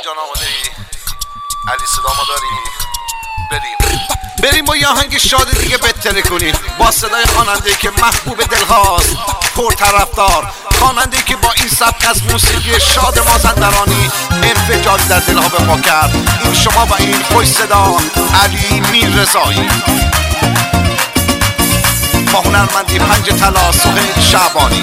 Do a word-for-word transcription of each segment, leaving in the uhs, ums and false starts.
جان آماده ای؟ علی صدا ما داری؟ بریم بریم با یه آهنگ شاد دیگه بتره کنیم با صدای خواننده‌ای که محبوب دلهاست، پرطرفدار، خواننده‌ای که با این سبک از موسیقی شاد مازندرانی انفجار در دلها به پا کرد. این شما و این خوش صدا علی میررضایی با هنرمندی پنج طلا سهیل شعبانی.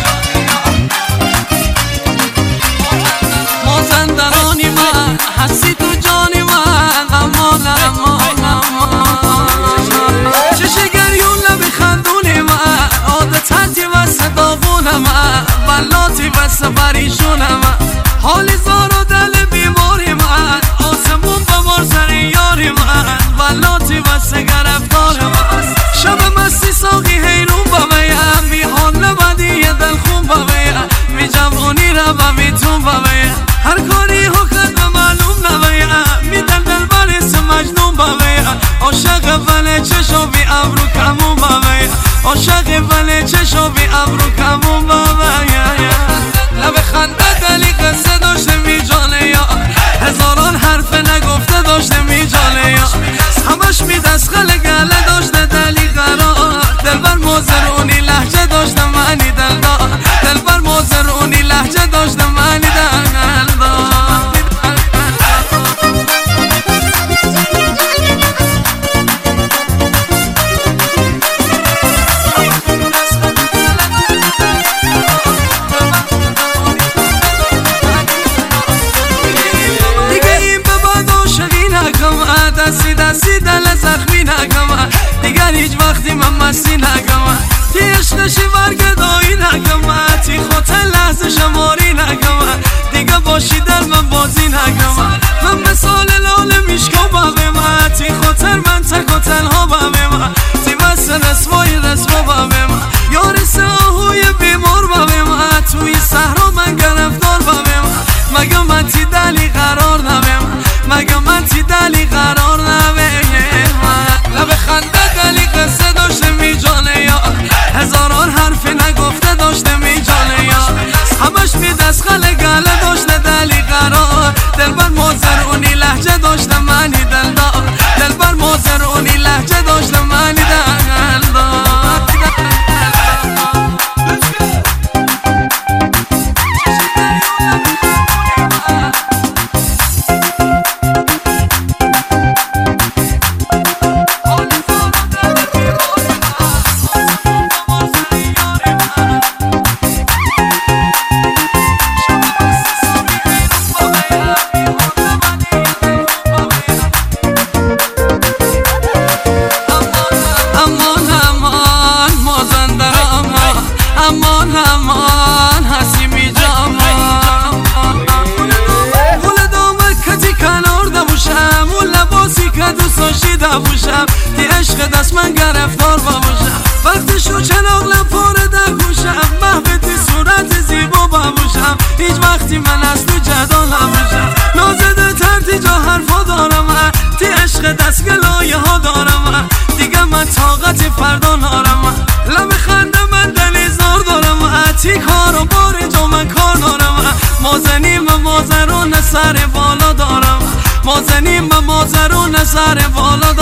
مازندرانی من هستی تو جانی من، امان امان امان چشه گریون لبی خندونی من، عادتتی واسه داغون من، بلاتی واسه پریشون من، حالی زار و دل بیماری من، آسمون ببار سر یاری من، بلاتی واسه گرفتار من، شب مستی ساقی حیرون بمیم، می حال نبدی یه دل خون بمیم، می جوانی رو بمیتون بمیم، هر کاری حکت به معلوم نبیم، می دل دل بریس مجنون بمیم، عاشق ولی چشو بی ابرو کمون بمیم، عاشق ولی چشو بی ابرو کمون بمیم، لب خنده دلی قصه داشته می جانه یا هزاران حرف نگفته داشته می جانه یا همش می دستخل گله داشته دلی قرار، دل بر موزرونی لحجه داشته معنی دل دار، دل بر موزرونی لحجه داشته معنی دل دار. دستی دستی دل زخمی نگم دیگر هیچ وقتی من مستی نگم، تی عشقشی برگدایی نگم، تی خاطر لحظه شماری نگم، دیگه باشی در من بازی نگم، من مثال لاله میشکو بابه من، تی خاطر من تک و تنها بابه من، تی مثل رسوای رسوا بابه من، یاری ساهوی بیمار بابه من، توی صحرا من گرفتار بابه من، مگه من تی دلی قرار نبه من، مگه من تی دلی قرار نبه من، لب خنده دلی قصه داشته می جانه یا هزاران حرفی نگفته داشته می جانه یا همش می دستخل گله داشته دلی قرار، دل بر موزرونی لحجه داشته معنی دل دار، دل بر موزرونی لحجه داشته معنی دل دار. امان امان هستی می جامان گل دامکتی کنار دبوشم، اون لباسی که دوست داشتی دبوشم، تی عشق دست من گرفتار بابوشم، وقتی شو چناغ لپاره دکوشم، محبتی صورت زیبا بابوشم، هیچ وقتی من از تو جدا نبوشم، نازده تر جا حرفا دارم، تی عشق دست گلایه ها دارم، دیگه من طاقت فردا نارم، لب خنده من دلی زار دارم، تی کار و بار جا من کار دارم، مازنیم مازرون سر بالا دارم، مازنیم مازرون سر بالا دارم.